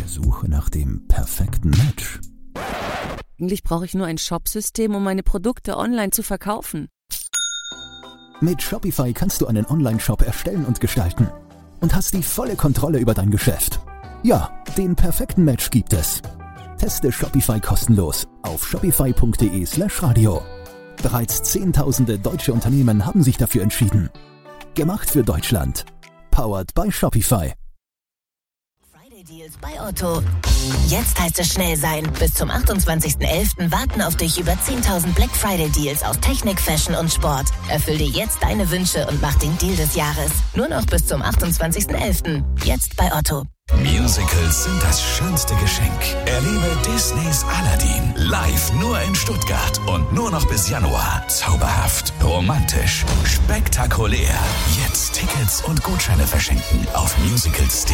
Suche nach dem perfekten Match. Eigentlich brauche ich nur ein Shopsystem, um meine Produkte online zu verkaufen. Mit Shopify kannst du einen Online-Shop erstellen und gestalten und hast die volle Kontrolle über dein Geschäft. Ja, den perfekten Match gibt es. Teste Shopify kostenlos auf shopify.de/radio. Bereits Zehntausende deutsche Unternehmen haben sich dafür entschieden. Gemacht für Deutschland. Powered by Shopify. Friday Deals bei Otto. Jetzt heißt es schnell sein. Bis zum 28.11. warten auf dich über 10.000 Black Friday Deals auf Technik, Fashion und Sport. Erfüll dir jetzt deine Wünsche und mach den Deal des Jahres. Nur noch bis zum 28.11. Jetzt bei Otto. Musicals sind das schönste Geschenk. Erlebe Disneys Aladdin live nur in Stuttgart und nur noch bis Januar. Zauberhaft, romantisch, spektakulär. Jetzt Tickets und Gutscheine verschenken auf musicals.de.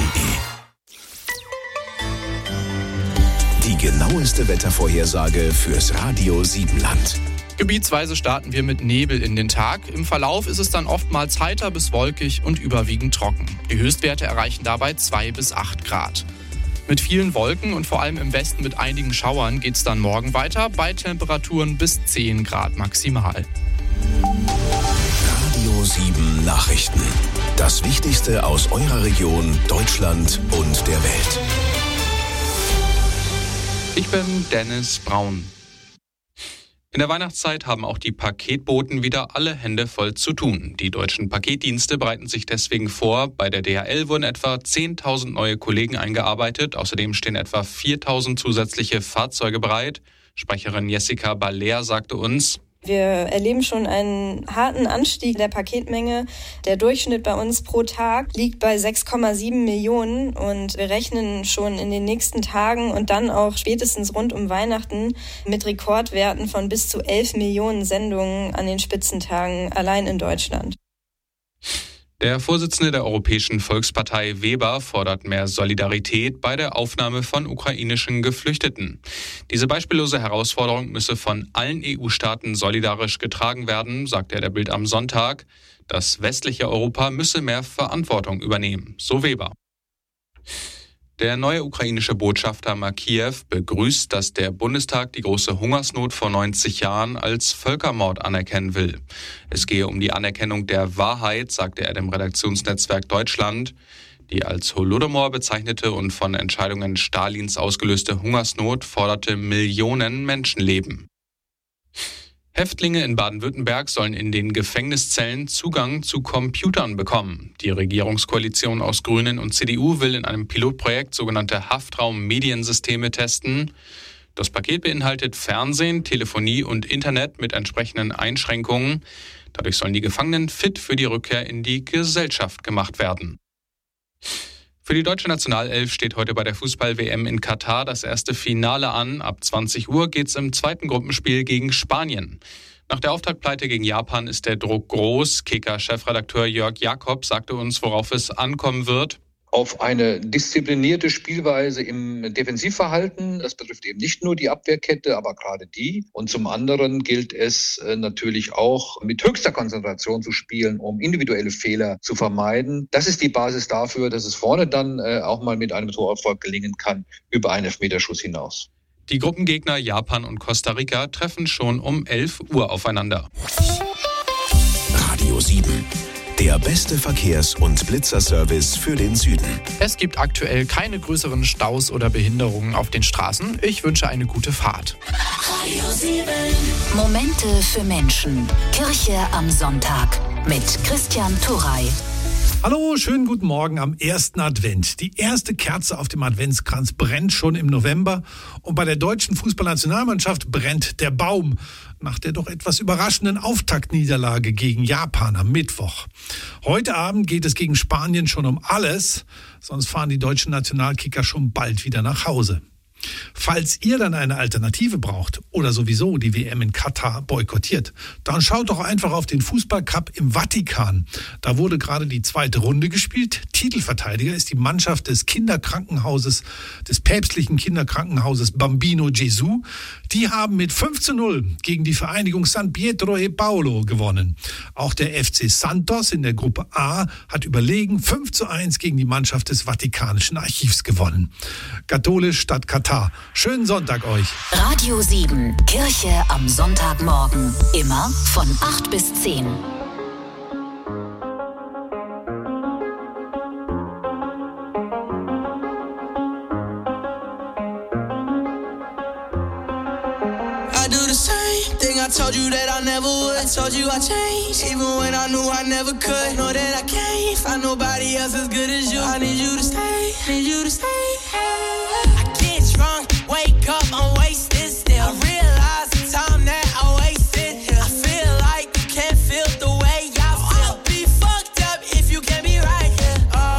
Die genaueste Wettervorhersage fürs Radio Siebenland. Gebietsweise starten wir mit Nebel in den Tag. Im Verlauf ist es dann oftmals heiter bis wolkig und überwiegend trocken. Die Höchstwerte erreichen dabei 2 bis 8 Grad. Mit vielen Wolken und vor allem im Westen mit einigen Schauern geht es dann morgen weiter, bei Temperaturen bis 10 Grad maximal. Radio 7 Nachrichten. Das Wichtigste aus eurer Region, Deutschland und der Welt. Ich bin Dennis Braun. In der Weihnachtszeit haben auch die Paketboten wieder alle Hände voll zu tun. Die deutschen Paketdienste bereiten sich deswegen vor. Bei der DHL wurden etwa 10.000 neue Kollegen eingearbeitet. Außerdem stehen etwa 4.000 zusätzliche Fahrzeuge bereit. Sprecherin Jessica Baller sagte uns: Wir erleben schon einen harten Anstieg der Paketmenge. Der Durchschnitt bei uns pro Tag liegt bei 6,7 Millionen und wir rechnen schon in den nächsten Tagen und dann auch spätestens rund um Weihnachten mit Rekordwerten von bis zu 11 Millionen Sendungen an den Spitzentagen allein in Deutschland. Der Vorsitzende der Europäischen Volkspartei Weber fordert mehr Solidarität bei der Aufnahme von ukrainischen Geflüchteten. Diese beispiellose Herausforderung müsse von allen EU-Staaten solidarisch getragen werden, sagte er der Bild am Sonntag. Das westliche Europa müsse mehr Verantwortung übernehmen, so Weber. Der neue ukrainische Botschafter Makiew begrüßt, dass der Bundestag die große Hungersnot vor 90 Jahren als Völkermord anerkennen will. Es gehe um die Anerkennung der Wahrheit, sagte er dem Redaktionsnetzwerk Deutschland. Die als Holodomor bezeichnete und von Entscheidungen Stalins ausgelöste Hungersnot forderte Millionen Menschenleben. Häftlinge in Baden-Württemberg sollen in den Gefängniszellen Zugang zu Computern bekommen. Die Regierungskoalition aus Grünen und CDU will in einem Pilotprojekt sogenannte Haftraum-Mediensysteme testen. Das Paket beinhaltet Fernsehen, Telefonie und Internet mit entsprechenden Einschränkungen. Dadurch sollen die Gefangenen fit für die Rückkehr in die Gesellschaft gemacht werden. Für die deutsche Nationalelf steht heute bei der Fußball-WM in Katar das erste Finale an. Ab 20 Uhr geht's im zweiten Gruppenspiel gegen Spanien. Nach der Auftaktpleite gegen Japan ist der Druck groß. Kicker-Chefredakteur Jörg Jakob sagte uns, worauf es ankommen wird. Auf eine disziplinierte Spielweise im Defensivverhalten. Das betrifft eben nicht nur die Abwehrkette, aber gerade die. Und zum anderen gilt es natürlich auch mit höchster Konzentration zu spielen, um individuelle Fehler zu vermeiden. Das ist die Basis dafür, dass es vorne dann auch mal mit einem Torerfolg gelingen kann, über einen Elfmeterschuss hinaus. Die Gruppengegner Japan und Costa Rica treffen schon um 11 Uhr aufeinander. Radio 7. Der beste Verkehrs- und Blitzerservice für den Süden. Es gibt aktuell keine größeren Staus oder Behinderungen auf den Straßen. Ich wünsche eine gute Fahrt. Radio 7. Momente für Menschen. Kirche am Sonntag mit Christian Turrey. Hallo, schönen guten Morgen am ersten Advent. Die erste Kerze auf dem Adventskranz brennt schon im November und bei der deutschen Fußballnationalmannschaft brennt der Baum nach der doch etwas überraschenden Auftaktniederlage gegen Japan am Mittwoch. Heute Abend geht es gegen Spanien schon um alles, sonst fahren die deutschen Nationalkicker schon bald wieder nach Hause. Falls ihr dann eine Alternative braucht oder sowieso die WM in Katar boykottiert, dann schaut doch einfach auf den Fußballcup im Vatikan. Da wurde gerade die zweite Runde gespielt. Titelverteidiger ist die Mannschaft des Kinderkrankenhauses, des päpstlichen Kinderkrankenhauses Bambino Gesù. Die haben mit 5:0 gegen die Vereinigung San Pietro e Paolo gewonnen. Auch der FC Santos in der Gruppe A hat überlegen 5:1 gegen die Mannschaft des Vatikanischen Archivs gewonnen. Katholisch statt Katar. Schönen Sonntag euch. Radio 7, Kirche am Sonntagmorgen. Immer von 8 bis 10. I told you that I never would. I told you I changed, even when I knew I never could. Know that I can't find nobody else as good as you. I need you to stay, need you to stay. I get drunk, wake up, I'm wasted still. I realize the time that I wasted here. I feel like you can't feel the way I feel. I'll be fucked up if you can't be right here.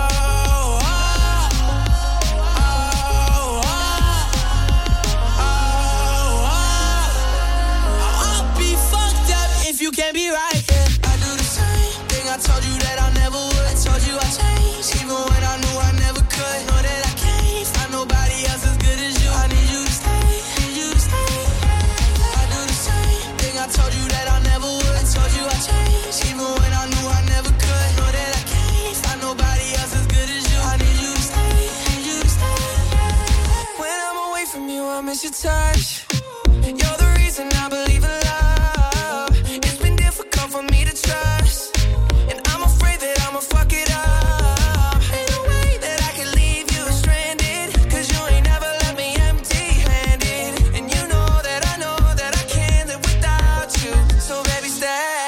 You can't be right, yeah. I do the same thing. I told you that I never would. I told you I changed, even when I knew I never could. Know that I can't find nobody else as good as you. I need you to stay, need you to stay. I do the same thing. I told you that I never would. I told you I changed, even when I knew I never could. Know that I can't find nobody else as good as you. I need you to stay, need you to stay. When I'm away from you, I miss your touch. You're the reason I believe in love. For me to trust, and I'm afraid that I'ma fuck it up. Ain't no way that I can leave you stranded, cause you ain't never left me empty-handed. And you know that I can't live without you. So baby, stay.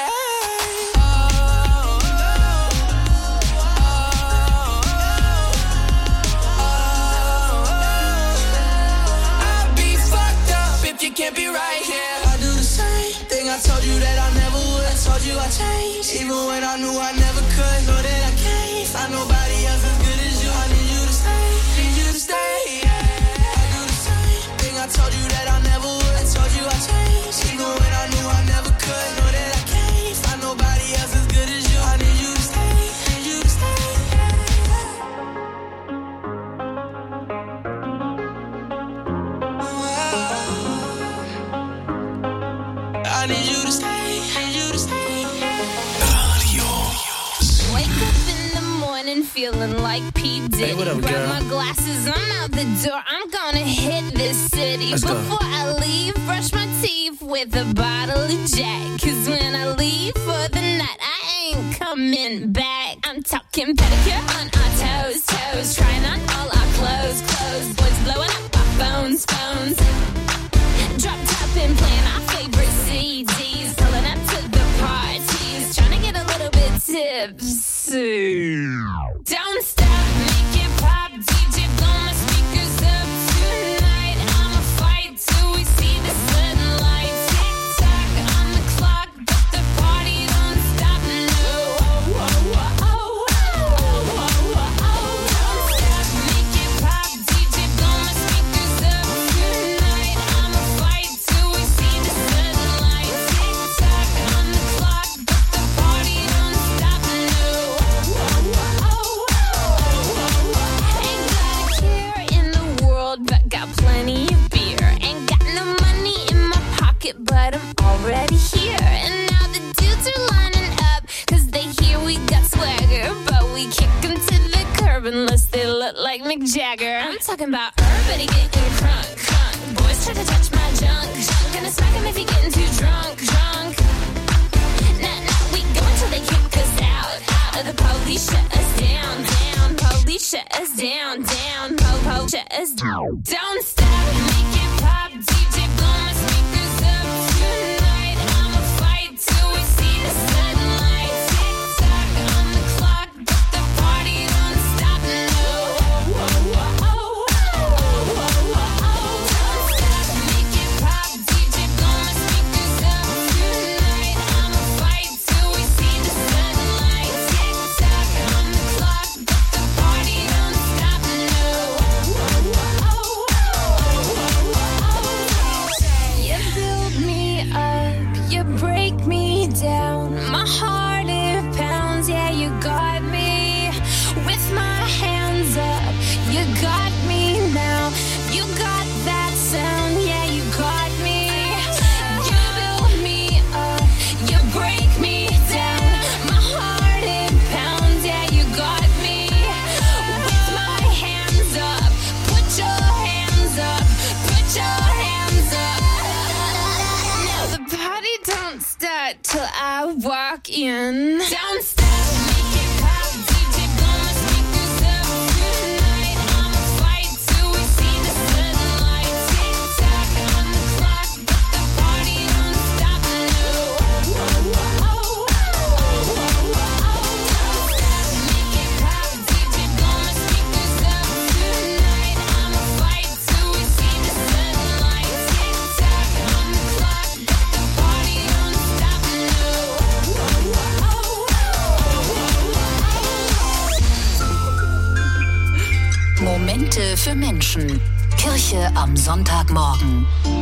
I'll be fucked up if you can't be right here. I do the same thing. I told you that I never would. I told you I changed, even when I knew I never could. Know that I can't find nobody else as good as you. I need you to stay, need you to stay. I do the same thing. I told you that I never would. I told you I changed, even when I knew I never could. Know that I can't find nobody else as good as you. I need you to stay, need you to stay. I need you to stay. Feeling like P. Diddy. Hey, what up, grab girl? my glasses, I'm out the door. I'm gonna hit this city. Let's go. Before I leave, brush my teeth with a bottle of Jack. Cause when I leave for the night, I ain't coming back. I'm talking pedicure on our toes, toes. Trying on all our clothes, clothes. Boys blowing up our phones, phones. Drop top and playing our favorite CDs. Pulling up to the parties. Trying to get a little bit tipsy. Don't stop, make it pop, DJ blow my speakers up tonight. I'ma fight till we see the sunlight. Tick tock on the clock, but the party don't stop. No, oh, oh, oh, oh, oh, oh, oh, oh. Don't stop, make it pop, DJ blow my speakers up tonight. I'ma fight till we see the sunlight. Tick tock on the clock, but the party don't stop. No, oh, oh, oh, oh. Ain't got a care in the world, but got plenty of beer. Ain't got no money in my pocket, but I'm already here. And now the dudes are lining up, cause they hear we got swagger. But we kick them to the curb unless they look like Mick Jagger. I'm talking about everybody getting crunk, crunk. Boys try to touch my junk, junk. Gonna smack him if he getting too drunk, drunk. Nah, nah, we go until they kick us out. The police shut us down, down. Police shut us down, down. Po, shut us down. Don't stop, make it pop. DJ blow my speakers up tonight. I'ma fight till we see the sunlight. Tick tock on the clock, but the party don't stop. No, oh, oh, oh, oh, oh, oh, oh, oh. Don't stop, make it pop. DJ blow my speakers up tonight. I'ma fight till we see the sunlight. Tick tock on the clock, but the party don't stop. No, oh, oh, oh, oh. start till I walk in. Don't stop, make it pop, DJ blow my speakers up tonight. I'ma fight till we see the sunlight. Tick tock on the clock, but the party don't stop, no. Make it pop, DJ blow my speakers up tonight. I'ma fight till we see the sunlight. Tick tock on the clock, but the party don't stop, no. Momente für Menschen. Kirche am Sonntagmorgen.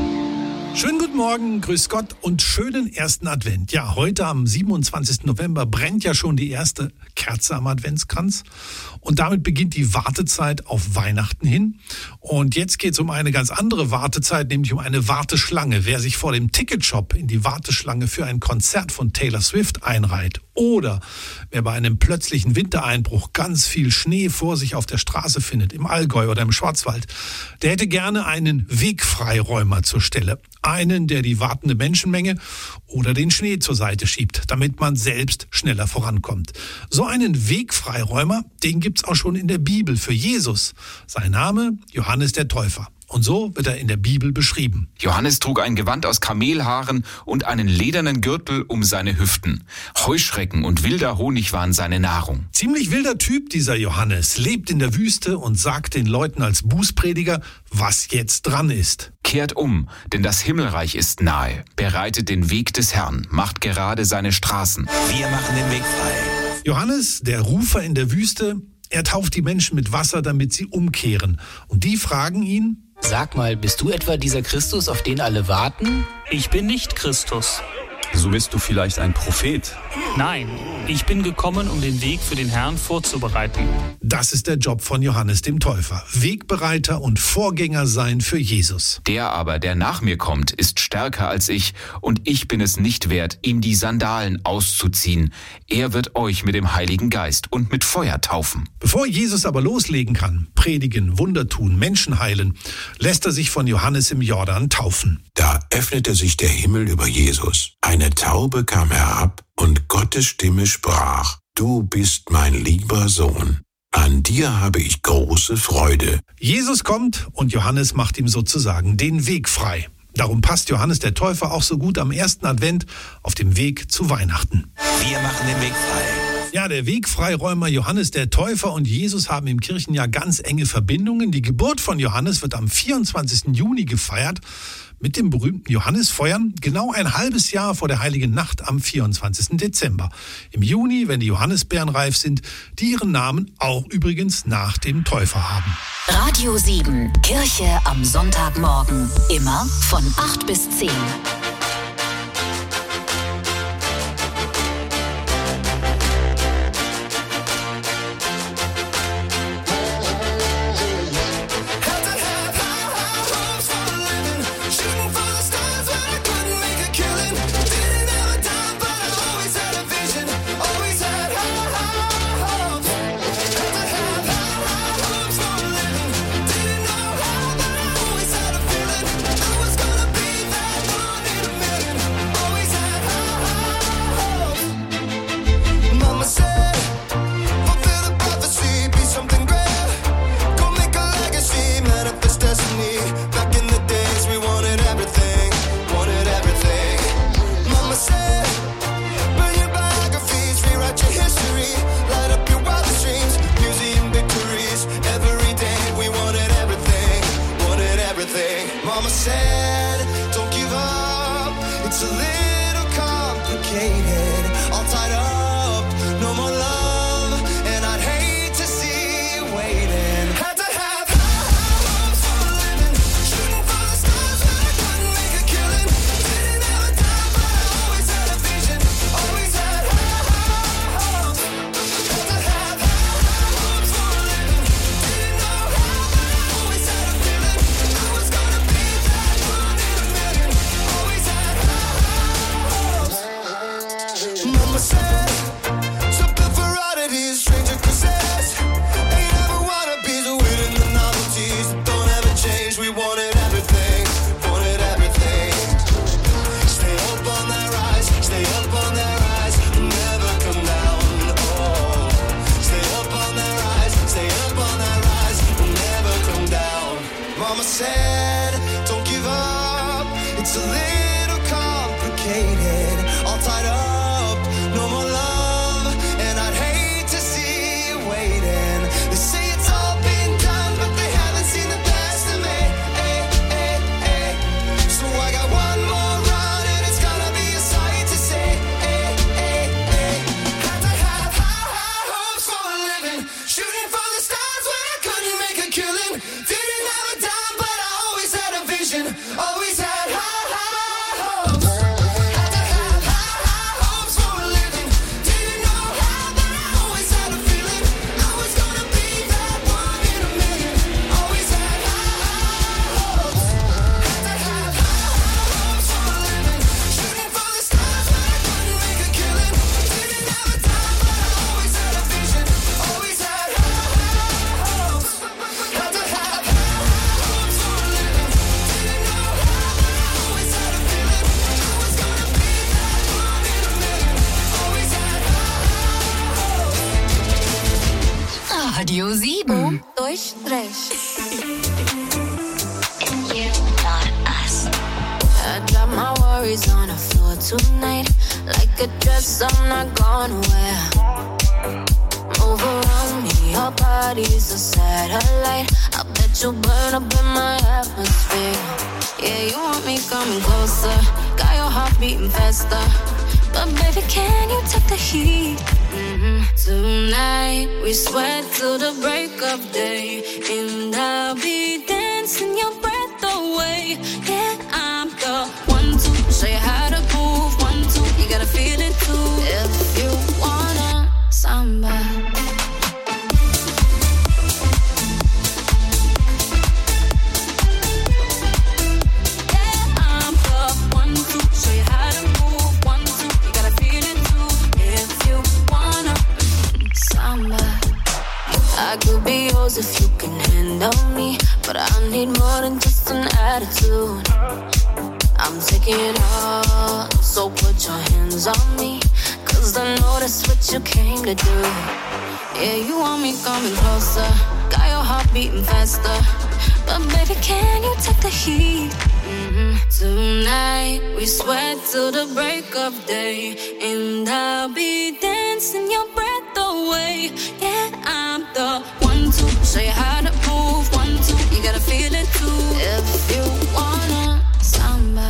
Schönen guten Morgen, grüß Gott und schönen ersten Advent. Ja, heute am 27. November brennt ja schon die erste Kerze am Adventskranz und damit beginnt die Wartezeit auf Weihnachten hin. Und jetzt geht es um eine ganz andere Wartezeit, nämlich um eine Warteschlange. Wer sich vor dem Ticketshop in die Warteschlange für ein Konzert von Taylor Swift einreiht oder wer bei einem plötzlichen Wintereinbruch ganz viel Schnee vor sich auf der Straße findet, im Allgäu oder im Schwarzwald, der hätte gerne einen Wegfreiräumer zur Stelle. Einen, der die wartende Menschenmenge oder den Schnee zur Seite schiebt, damit man selbst schneller vorankommt. So einen Wegfreiräumer, den gibt's auch schon in der Bibel für Jesus. Sein Name Johannes der Täufer. Und so wird er in der Bibel beschrieben. Johannes trug ein Gewand aus Kamelhaaren und einen ledernen Gürtel um seine Hüften. Heuschrecken und wilder Honig waren seine Nahrung. Ziemlich wilder Typ, dieser Johannes, lebt in der Wüste und sagt den Leuten als Bußprediger, was jetzt dran ist. Kehrt um, denn das Himmelreich ist nahe. Bereitet den Weg des Herrn, macht gerade seine Straßen. Wir machen den Weg frei. Johannes, der Rufer in der Wüste, er tauft die Menschen mit Wasser, damit sie umkehren. Und die fragen ihn: Sag mal, bist du etwa dieser Christus, auf den alle warten? Ich bin nicht Christus. So bist du vielleicht ein Prophet? Nein, ich bin gekommen, um den Weg für den Herrn vorzubereiten. Das ist der Job von Johannes dem Täufer. Wegbereiter und Vorgänger sein für Jesus. Der aber, der nach mir kommt, ist stärker als ich und ich bin es nicht wert, ihm die Sandalen auszuziehen. Er wird euch mit dem Heiligen Geist und mit Feuer taufen. Bevor Jesus aber loslegen kann, predigen, Wunder tun, Menschen heilen, lässt er sich von Johannes im Jordan taufen. Da öffnete sich der Himmel über Jesus. Eine Taube kam herab und Gottes Stimme sprach: Du bist mein lieber Sohn. An dir habe ich große Freude. Jesus kommt und Johannes macht ihm sozusagen den Weg frei. Darum passt Johannes der Täufer auch so gut am ersten Advent auf dem Weg zu Weihnachten. Wir machen den Weg frei. Ja, der Wegfreiräumer Johannes der Täufer und Jesus haben im Kirchenjahr ganz enge Verbindungen. Die Geburt von Johannes wird am 24. Juni gefeiert. Mit dem berühmten Johannisfeuern genau ein halbes Jahr vor der Heiligen Nacht am 24. Dezember. Im Juni, wenn die Johannisbeeren reif sind, die ihren Namen auch übrigens nach dem Täufer haben. Radio 7, Kirche am Sonntagmorgen. Immer von 8 bis 10. Mama said, don't give up, it's a little complicated, all tied up, no more love, and I'd hate to see you waiting. Had to have high hopes for a living, shooting for the stars when I couldn't make a killing, didn't have a time but I always had a vision, always had high hopes. Had to have high hopes for a living, didn't know how but I always had a feeling I was gonna be that one. said, don't give up. It's a little complicated, all tied up, no more love, and I'd hate to see you waiting. They say it's all been done, but they haven't seen the best of me. So I got one more run, and it's gonna be a sight to see. Had to have high hopes for a living, shooting for the stars when I couldn't make a killing. Didn't have a dime, but I always had a vision, always had high hopes. Had to have high hopes for a living, didn't know how, but I always had a feeling I was gonna be that one in a million. Always had high hopes. Had to have high hopes for a living, shooting for the stars when I couldn't make a killing. Didn't have a dime, but I always had a vision, always had high hopes. Had to have high hopes for a living, didn't know how, but I always had a feeling I was gonna be that one in a million. Always had high hopes. Radio 7. Durchstrich. I drop my worries on the floor tonight, like a dress I'm not gonna wear. Move around me, your body's a satellite. I bet you burn up in my atmosphere. Yeah, you want me coming closer, got your heart beating faster. But baby, can you take the heat? Tonight, we sweat till the break of day, and I'll be dancing your breath away. Yeah, I'm the one to show you how to move. 1, 2, you gotta feel it too. If you wanna samba. Yeah, I'm the one to show you how to move. 1, 2, you gotta feel it too. If you wanna samba. I could be yours if you can handle me, but I need more than just an attitude. I'm taking it all, so put your hands on me, 'cause I know that's what you came to do. Yeah, you want me coming closer, got your heart beating faster. But baby, can you take the heat? Tonight, we sweat till the break of day, and I'll be dancing your breath away. Yeah, I'm the one to show you how to move. 1, 2, you gotta feel it too. If you wanna samba.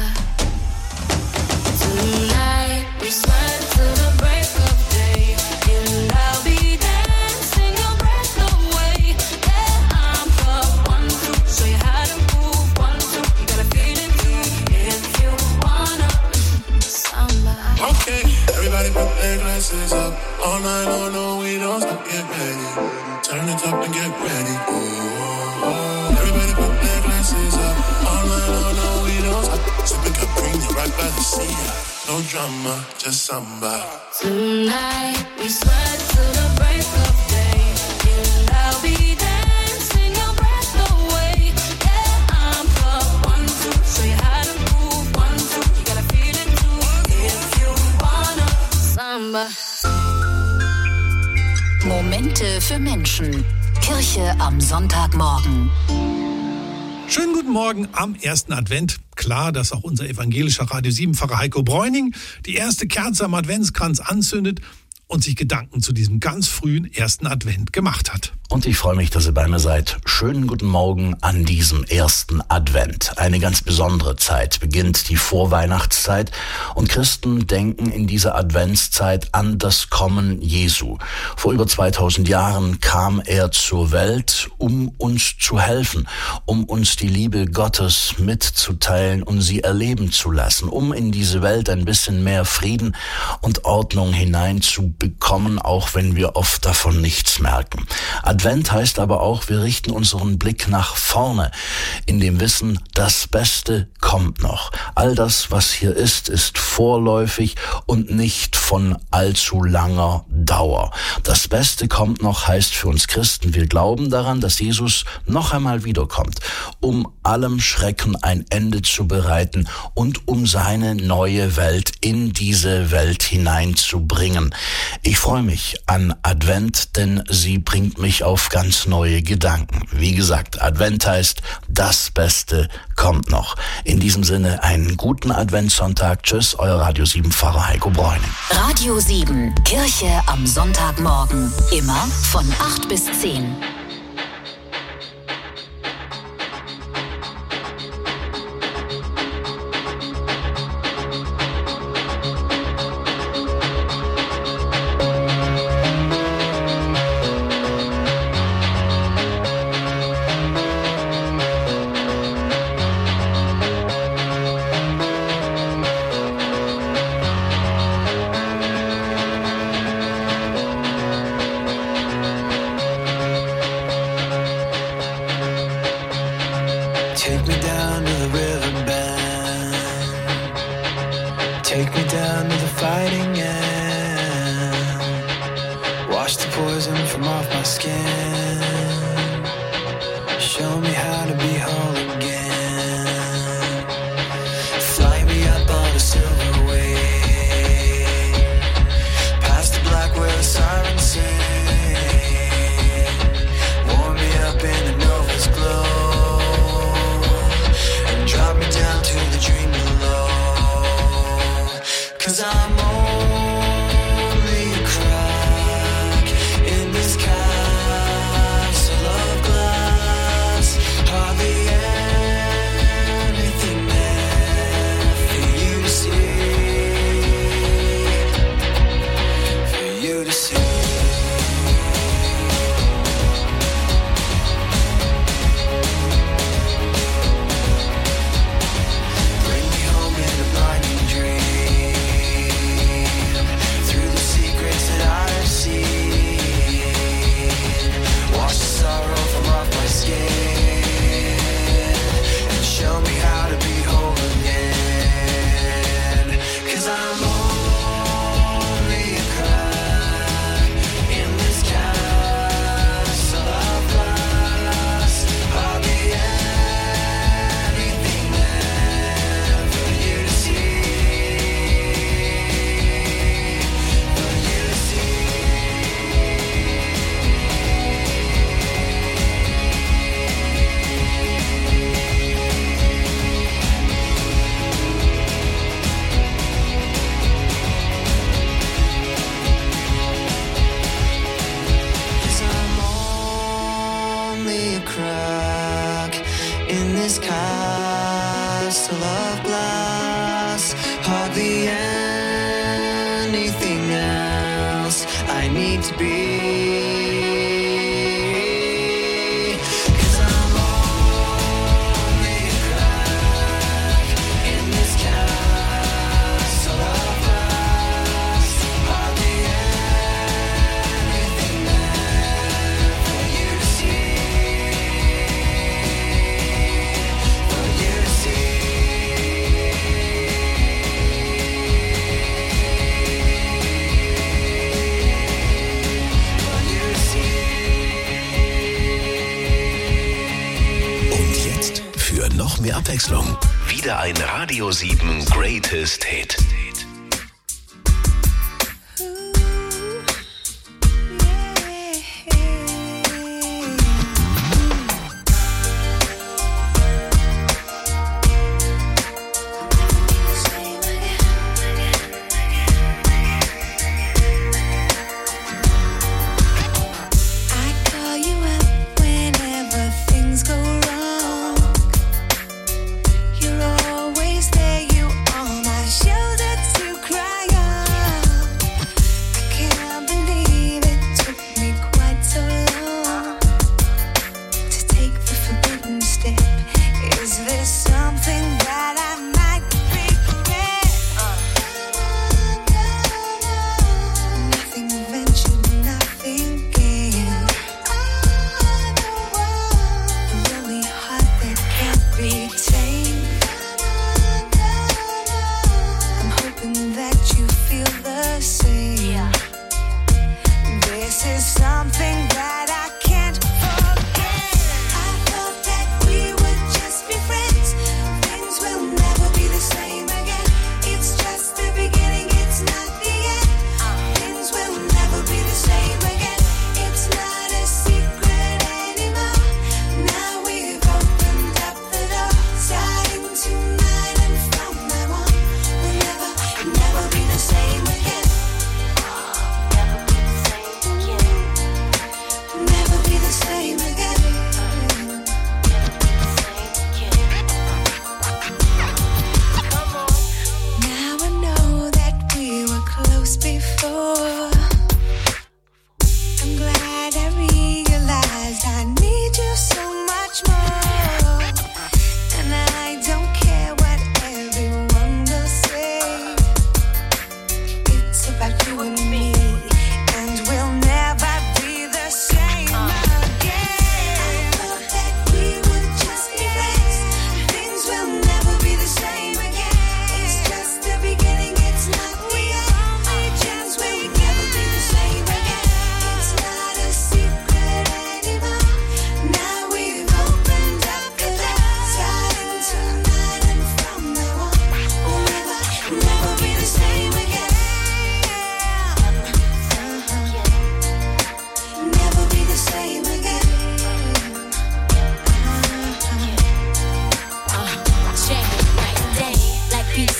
Tonight, we sweat till the break of day, and I'll be dancing your breath away. Yeah, I'm the one to show you how to move. 1, 2, you gotta feel it too. If you wanna samba. Okay, everybody put their glasses up. All night long, no, we don't stop, get ready. Turn it up and get ready. Oh. Everybody put their glasses up. All night long, no, we don't stop. Sipping Capri, right by the sea. No drama, just samba. Tonight, we sweat till the break of day, and I'll be dancing your breath away. Yeah, I'm the one to show you how to move. 1, 2, you gotta feel it too. If you wanna samba. Momente für Menschen. Kirche am Sonntagmorgen. Schönen guten Morgen am ersten Advent. Klar, dass auch unser evangelischer Radio 7-Pfarrer Heiko Bräuning die erste Kerze am Adventskranz anzündet und sich Gedanken zu diesem ganz frühen ersten Advent gemacht hat. Und ich freue mich, dass ihr bei mir seid. Schönen guten Morgen an diesem ersten Advent. Eine ganz besondere Zeit. Beginnt die Vorweihnachtszeit und Christen denken in dieser Adventszeit an das Kommen Jesu. Vor über 2000 Jahren kam er zur Welt, um uns zu helfen, um uns die Liebe Gottes mitzuteilen und sie erleben zu lassen, um in diese Welt ein bisschen mehr Frieden und Ordnung hineinzubekommen, auch wenn wir oft davon nichts merken. Advent heißt aber auch, wir richten unseren Blick nach vorne, in dem Wissen, das Beste kommt noch. All das, was hier ist vorläufig und nicht von allzu langer Dauer. Das Beste kommt noch heißt für uns Christen, wir glauben daran, dass Jesus noch einmal wiederkommt, um allem Schrecken ein Ende zu bereiten und um seine neue Welt in diese Welt hineinzubringen. Ich freue mich an Advent, denn sie bringt mich auf ganz neue Gedanken. Wie gesagt, Advent heißt, das Beste kommt noch. In diesem Sinne einen guten Adventssonntag. Tschüss, euer Radio 7 Pfarrer Heiko Bräuning. Radio 7, Kirche am Sonntagmorgen. Immer von 8 bis 10. Abwechslung. Wieder ein Radio 7 Greatest Hit. You're always there, you are my shelter.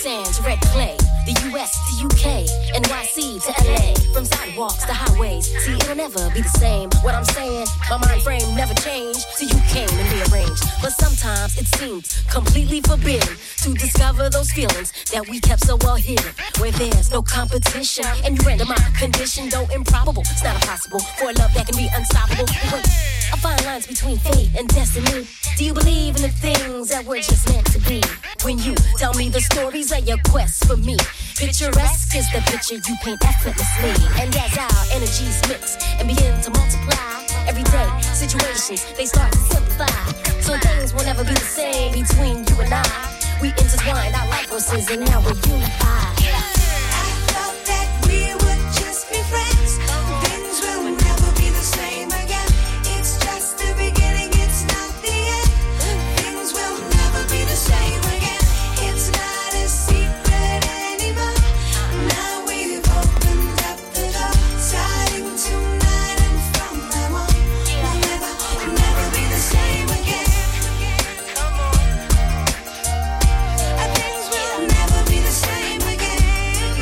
sand to red clay. The US to UK, NYC to LA. From sidewalks to highways, see it'll never be the same. What I'm saying, my mind frame never changed till you came and rearranged. But sometimes it seems completely forbidden to discover those feelings that we kept so well hidden. Where there's no competition and you render my condition, though improbable, it's not impossible for a love that can be unstoppable. Wait, I find lines between fate and destiny. Do you believe in the things that were just meant to be? When you tell me the stories of your quest for me, picturesque is the picture you paint effortlessly. And as our energies mix and begin to multiply, everyday situations, they start to simplify. So things will never be the same between you and I. We intertwined our life forces and now we're unified. I thought that we would just be friends. Things will never be the same again. It's just the beginning, it's not the end. Things will never be the same again. It's not a secret anymore. Now we've opened up the door, starting tonight and from now on, we'll never be the same again. Things will never be the same again.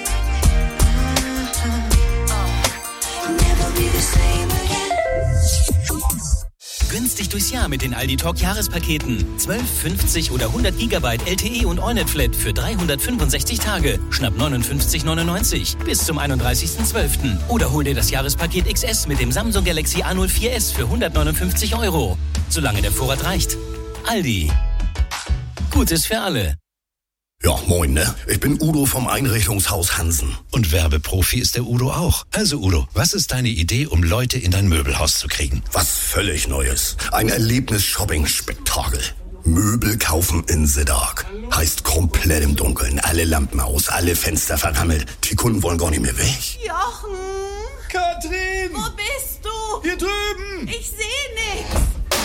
Never be the same again. Günstig durchs Jahr mit den Aldi Talk Jahrespaketen. 12, 50 oder 100 GB LTE und Allnet Flat für 365 Tage. Schnapp 59,99 bis zum 31.12. Oder hol dir das Jahrespaket XS mit dem Samsung Galaxy A04s für 159 €. Solange der Vorrat reicht. Aldi. Gutes für alle. Ja, moin, ne? Ich bin Udo vom Einrichtungshaus Hansen. Und Werbeprofi ist der Udo auch. Also Udo, was ist deine Idee, um Leute in dein Möbelhaus zu kriegen? Was völlig Neues. Ein Erlebnis-Shopping-Spektakel. Möbel kaufen in the dark. Heißt komplett im Dunkeln. Alle Lampen aus, alle Fenster verrammelt. Die Kunden wollen gar nicht mehr weg. Jochen! Katrin! Wo bist du? Hier drüben! Ich sehe nichts.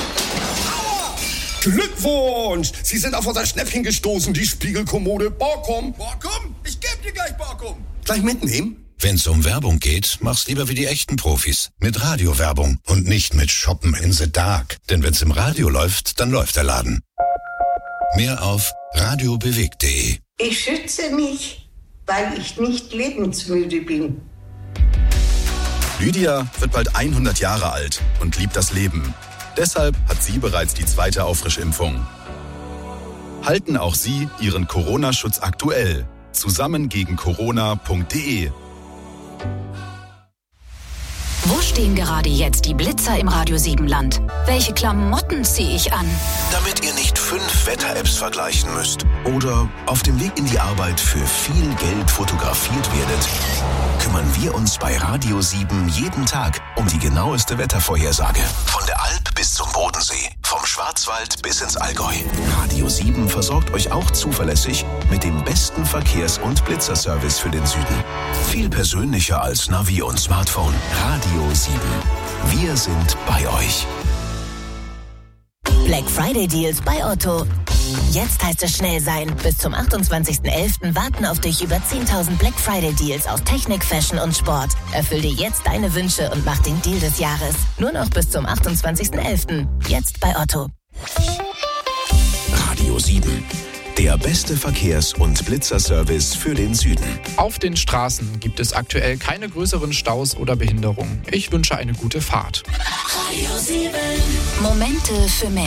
Glückwunsch! Sie sind auf unser Schnäppchen gestoßen, die Spiegelkommode Borkum. Borkum? Ich geb dir gleich Borkum. Gleich mitnehmen? Wenn's um Werbung geht, mach's lieber wie die echten Profis. Mit Radiowerbung und nicht mit Shoppen in the Dark. Denn wenn's im Radio läuft, dann läuft der Laden. Mehr auf radiobewegt.de. Ich schütze mich, weil ich nicht lebensmüde bin. Lydia wird bald 100 Jahre alt und liebt das Leben. Deshalb hat sie bereits die 2. Auffrischimpfung. Halten auch Sie Ihren Corona-Schutz aktuell. Zusammen gegen Corona.de. Wo stehen gerade jetzt die Blitzer im Radio 7 Land? Welche Klamotten ziehe ich an? Damit ihr nicht 5 Wetter-Apps vergleichen müsst oder auf dem Weg in die Arbeit für viel Geld fotografiert werdet, kümmern wir uns bei Radio 7 jeden Tag um die genaueste Wettervorhersage. Von der Alp bis zum Bodensee, vom Schwarzwald bis ins Allgäu. Radio 7 versorgt euch auch zuverlässig mit dem besten Verkehrs- und Blitzerservice für den Süden. Viel persönlicher als Navi und Smartphone. Radio 7. Wir sind bei euch. Black Friday Deals bei Otto. Jetzt heißt es schnell sein. Bis zum 28.11. warten auf dich über 10.000 Black Friday Deals aus Technik, Fashion und Sport. Erfüll dir jetzt deine Wünsche und mach den Deal des Jahres. Nur noch bis zum 28.11. Jetzt bei Otto. Radio 7. Der beste Verkehrs- und Blitzerservice für den Süden. Auf den Straßen gibt es aktuell keine größeren Staus oder Behinderungen. Ich wünsche eine gute Fahrt. Momente für Menschen.